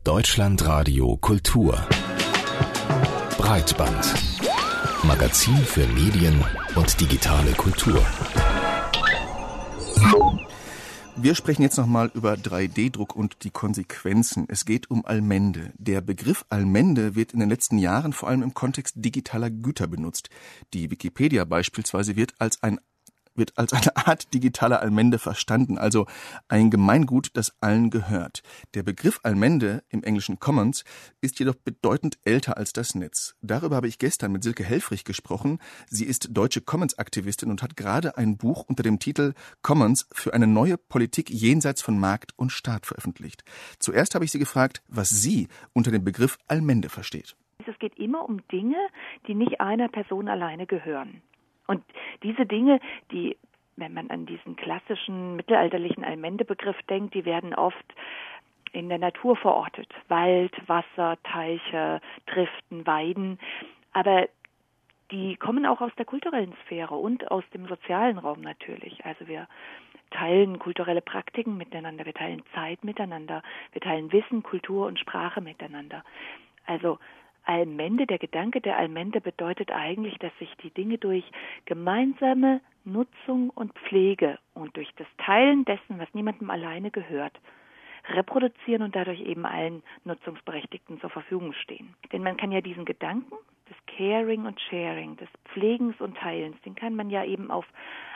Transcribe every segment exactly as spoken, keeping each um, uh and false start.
Deutschlandradio Kultur Breitband Magazin für Medien und digitale Kultur. Wir sprechen jetzt nochmal über drei D Druck und die Konsequenzen. Es geht um Allmende. Der Begriff Allmende wird in den letzten Jahren vor allem im Kontext digitaler Güter benutzt. Die Wikipedia beispielsweise wird als ein wird als eine Art digitaler Allmende verstanden, also ein Gemeingut, das allen gehört. Der Begriff Allmende im englischen Commons ist jedoch bedeutend älter als das Netz. Darüber habe ich gestern mit Silke Helfrich gesprochen. Sie ist deutsche Commons-Aktivistin und hat gerade ein Buch unter dem Titel Commons für eine neue Politik jenseits von Markt und Staat veröffentlicht. Zuerst habe ich sie gefragt, was sie unter dem Begriff Allmende versteht. Es geht immer um Dinge, die nicht einer Person alleine gehören. Und diese Dinge, die, wenn man an diesen klassischen mittelalterlichen Allmende-Begriff denkt, die werden oft in der Natur verortet. Wald, Wasser, Teiche, Triften, Weiden. Aber die kommen auch aus der kulturellen Sphäre und aus dem sozialen Raum natürlich. Also wir teilen kulturelle Praktiken miteinander, wir teilen Zeit miteinander, wir teilen Wissen, Kultur und Sprache miteinander. Also Allmende, der Gedanke der Allmende bedeutet eigentlich, dass sich die Dinge durch gemeinsame Nutzung und Pflege und durch das Teilen dessen, was niemandem alleine gehört, reproduzieren und dadurch eben allen Nutzungsberechtigten zur Verfügung stehen. Denn man kann ja diesen Gedanken des Caring und Sharing, des Pflegens und Teilens, den kann man ja eben auf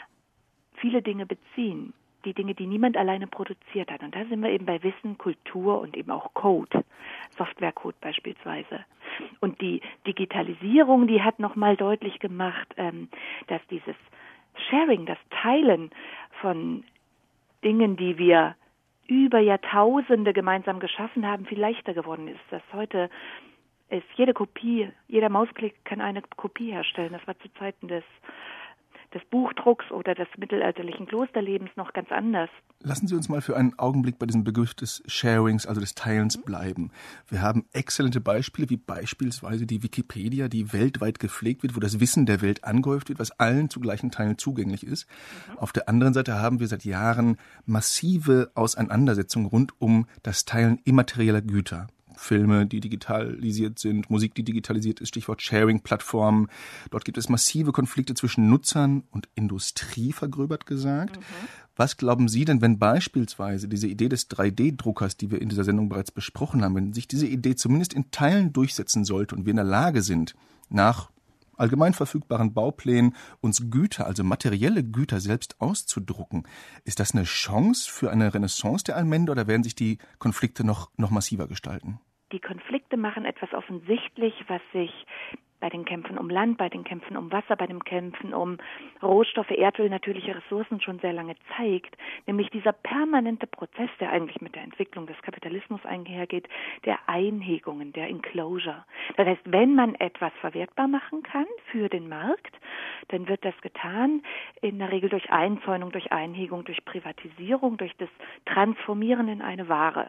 viele Dinge beziehen. Die Dinge, die niemand alleine produziert hat. Und da sind wir eben bei Wissen, Kultur und eben auch Code, Softwarecode beispielsweise. Und die Digitalisierung, die hat nochmal deutlich gemacht, ähm, dass dieses Sharing, das Teilen von Dingen, die wir über Jahrtausende gemeinsam geschaffen haben, viel leichter geworden ist. Dass heute ist jede Kopie, jeder Mausklick kann eine Kopie herstellen. Das war zu Zeiten des des Buchdrucks oder des mittelalterlichen Klosterlebens noch ganz anders. Lassen Sie uns mal für einen Augenblick bei diesem Begriff des Sharings, also des Teilens, bleiben. Wir haben exzellente Beispiele, wie beispielsweise die Wikipedia, die weltweit gepflegt wird, wo das Wissen der Welt angehäuft wird, was allen zu gleichen Teilen zugänglich ist. Mhm. Auf der anderen Seite haben wir seit Jahren massive Auseinandersetzungen rund um das Teilen immaterieller Güter. Filme, die digitalisiert sind, Musik, die digitalisiert ist, Stichwort Sharing-Plattformen. Dort gibt es massive Konflikte zwischen Nutzern und Industrie, vergröbert gesagt. Mhm. Was glauben Sie denn, wenn beispielsweise diese Idee des drei D Druckers, die wir in dieser Sendung bereits besprochen haben, wenn sich diese Idee zumindest in Teilen durchsetzen sollte und wir in der Lage sind, nach allgemein verfügbaren Bauplänen uns Güter, also materielle Güter selbst auszudrucken. Ist das eine Chance für eine Renaissance der Allmende oder werden sich die Konflikte noch, noch massiver gestalten? Die Konflikte machen etwas offensichtlich, was sich bei den Kämpfen um Land, bei den Kämpfen um Wasser, bei den Kämpfen um Rohstoffe, Erdöl, natürliche Ressourcen schon sehr lange zeigt, nämlich dieser permanente Prozess, der eigentlich mit der Entwicklung des Kapitalismus einhergeht, der Einhegungen, der Enclosure. Das heißt, wenn man etwas verwertbar machen kann für den Markt, dann wird das getan, in der Regel durch Einzäunung, durch Einhegung, durch Privatisierung, durch das Transformieren in eine Ware.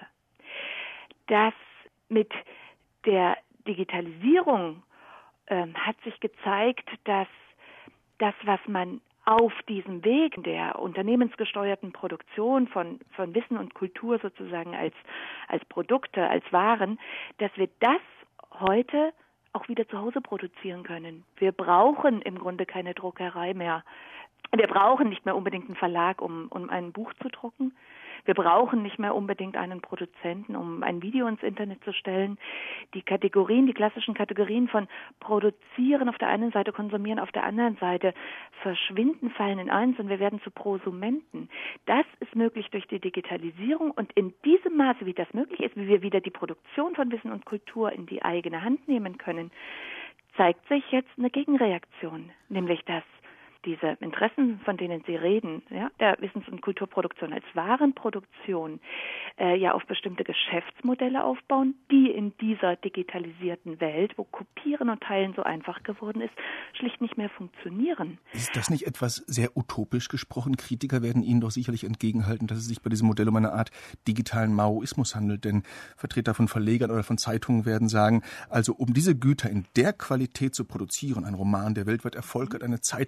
Das mit der Digitalisierung ähm, hat sich gezeigt, dass das, was man auf diesem Weg der unternehmensgesteuerten Produktion von, von Wissen und Kultur sozusagen als, als Produkte, als Waren, dass wir das heute auch wieder zu Hause produzieren können. Wir brauchen im Grunde keine Druckerei mehr. Wir brauchen nicht mehr unbedingt einen Verlag, um, um ein Buch zu drucken. Wir brauchen nicht mehr unbedingt einen Produzenten, um ein Video ins Internet zu stellen. Die Kategorien, die klassischen Kategorien von produzieren auf der einen Seite, konsumieren auf der anderen Seite verschwinden, fallen in eins und wir werden zu Prosumenten. Das ist möglich durch die Digitalisierung und in diesem Maße, wie das möglich ist, wie wir wieder die Produktion von Wissen und Kultur in die eigene Hand nehmen können, zeigt sich jetzt eine Gegenreaktion, nämlich dass diese Interessen, von denen Sie reden, ja, der Wissens- und Kulturproduktion als Warenproduktion, äh, ja auf bestimmte Geschäftsmodelle aufbauen, die in dieser digitalisierten Welt, wo Kopieren und Teilen so einfach geworden ist, schlicht nicht mehr funktionieren. Ist das nicht etwas sehr utopisch gesprochen? Kritiker werden Ihnen doch sicherlich entgegenhalten, dass es sich bei diesem Modell um eine Art digitalen Maoismus handelt, denn Vertreter von Verlegern oder von Zeitungen werden sagen, also um diese Güter in der Qualität zu produzieren, ein Roman, der weltweit Erfolg hat, eine Zeitung, die sich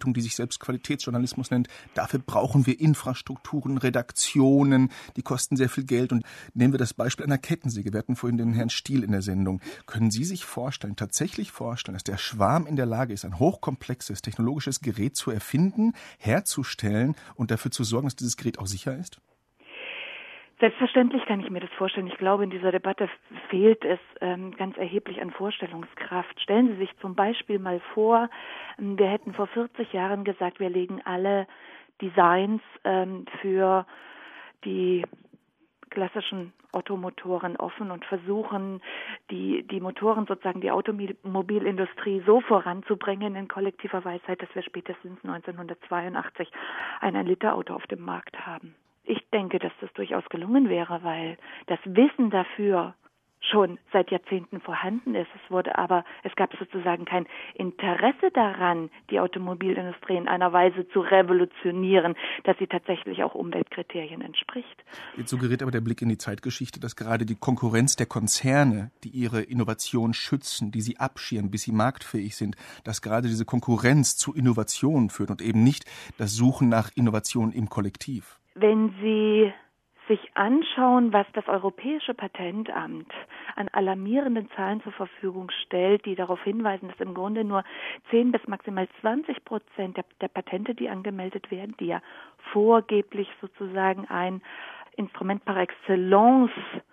selbst Qualitätsjournalismus nennt. Dafür brauchen wir Infrastrukturen, Redaktionen, die kosten sehr viel Geld. Und nehmen wir das Beispiel einer Kettensäge. Wir hatten vorhin den Herrn Stiel in der Sendung. Können Sie sich vorstellen, tatsächlich vorstellen, dass der Schwarm in der Lage ist, ein hochkomplexes technologisches Gerät zu erfinden, herzustellen und dafür zu sorgen, dass dieses Gerät auch sicher ist? Selbstverständlich kann ich mir das vorstellen. Ich glaube, in dieser Debatte fehlt es ähm, ganz erheblich an Vorstellungskraft. Stellen Sie sich zum Beispiel mal vor, wir hätten vor vierzig Jahren gesagt, wir legen alle Designs ähm, für die klassischen Ottomotoren offen und versuchen, die, die Motoren sozusagen, die Automobilindustrie so voranzubringen in kollektiver Weisheit, dass wir spätestens neunzehnhundertzweiundachtzig ein ein-Liter-Auto auf dem Markt haben. Ich denke, dass das durchaus gelungen wäre, weil das Wissen dafür schon seit Jahrzehnten vorhanden ist. Es wurde aber, es gab sozusagen kein Interesse daran, die Automobilindustrie in einer Weise zu revolutionieren, dass sie tatsächlich auch Umweltkriterien entspricht. Jetzt suggeriert aber der Blick in die Zeitgeschichte, dass gerade die Konkurrenz der Konzerne, die ihre Innovation schützen, die sie abschirmen, bis sie marktfähig sind, dass gerade diese Konkurrenz zu Innovationen führt und eben nicht das Suchen nach Innovation im Kollektiv. Wenn Sie sich anschauen, was das Europäische Patentamt an alarmierenden Zahlen zur Verfügung stellt, die darauf hinweisen, dass im Grunde nur zehn bis maximal zwanzig Prozent der, der Patente, die angemeldet werden, die ja vorgeblich sozusagen ein Instrument par excellence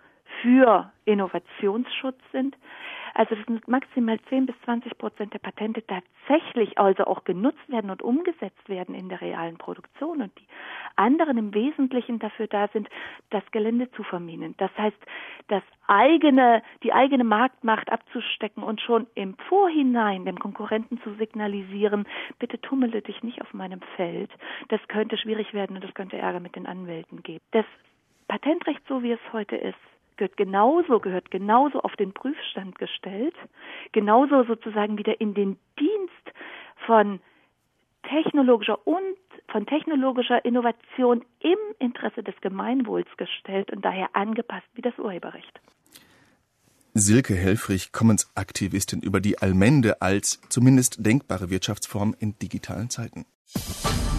für Innovationsschutz sind. Also das sind maximal zehn bis zwanzig Prozent der Patente tatsächlich also auch genutzt werden und umgesetzt werden in der realen Produktion und die anderen im Wesentlichen dafür da sind, das Gelände zu verminen. Das heißt, das eigene, die eigene Marktmacht abzustecken und schon im Vorhinein dem Konkurrenten zu signalisieren, bitte tummele dich nicht auf meinem Feld. Das könnte schwierig werden und das könnte Ärger mit den Anwälten geben. Das Patentrecht, so wie es heute ist, gehört genauso, gehört genauso auf den Prüfstand gestellt, genauso sozusagen wieder in den Dienst von technologischer und von technologischer Innovation im Interesse des Gemeinwohls gestellt und daher angepasst wie das Urheberrecht. Silke Helfrich, Commons-Aktivistin über die Allmende als zumindest denkbare Wirtschaftsform in digitalen Zeiten.